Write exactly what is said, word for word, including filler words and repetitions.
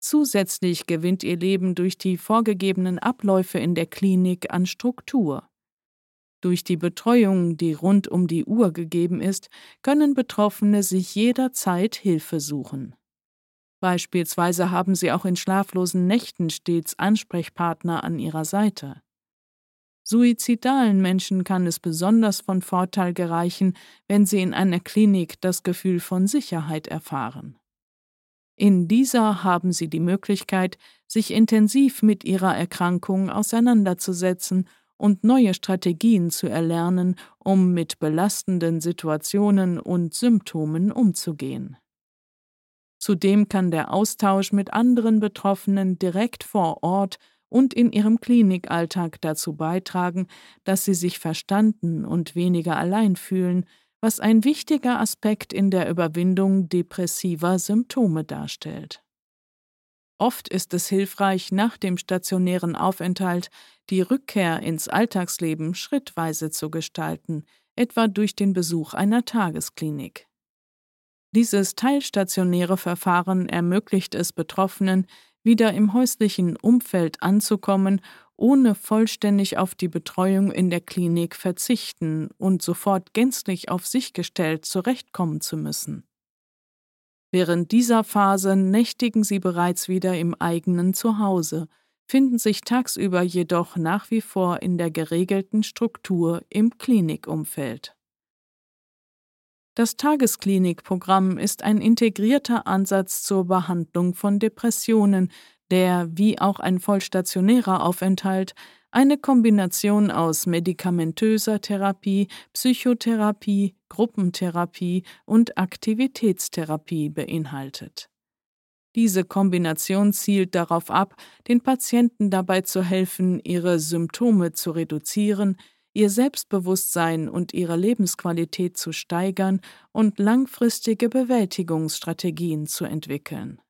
Zusätzlich gewinnt ihr Leben durch die vorgegebenen Abläufe in der Klinik an Struktur. Durch die Betreuung, die rund um die Uhr gegeben ist, können Betroffene sich jederzeit Hilfe suchen. Beispielsweise haben sie auch in schlaflosen Nächten stets Ansprechpartner an ihrer Seite. Suizidalen Menschen kann es besonders von Vorteil gereichen, wenn sie in einer Klinik das Gefühl von Sicherheit erfahren. In dieser haben sie die Möglichkeit, sich intensiv mit ihrer Erkrankung auseinanderzusetzen und neue Strategien zu erlernen, um mit belastenden Situationen und Symptomen umzugehen. Zudem kann der Austausch mit anderen Betroffenen direkt vor Ort und in ihrem Klinikalltag dazu beitragen, dass sie sich verstanden und weniger allein fühlen, was ein wichtiger Aspekt in der Überwindung depressiver Symptome darstellt. Oft ist es hilfreich, nach dem stationären Aufenthalt die Rückkehr ins Alltagsleben schrittweise zu gestalten, etwa durch den Besuch einer Tagesklinik. Dieses teilstationäre Verfahren ermöglicht es Betroffenen, wieder im häuslichen Umfeld anzukommen, ohne vollständig auf die Betreuung in der Klinik verzichten und sofort gänzlich auf sich gestellt zurechtkommen zu müssen. Während dieser Phase nächtigen sie bereits wieder im eigenen Zuhause, finden sich tagsüber jedoch nach wie vor in der geregelten Struktur im Klinikumfeld. Das Tagesklinikprogramm ist ein integrierter Ansatz zur Behandlung von Depressionen, der, wie auch ein vollstationärer Aufenthalt, eine Kombination aus medikamentöser Therapie, Psychotherapie, Gruppentherapie und Aktivitätstherapie beinhaltet. Diese Kombination zielt darauf ab, den Patienten dabei zu helfen, ihre Symptome zu reduzieren, ihr Selbstbewusstsein und ihre Lebensqualität zu steigern und langfristige Bewältigungsstrategien zu entwickeln.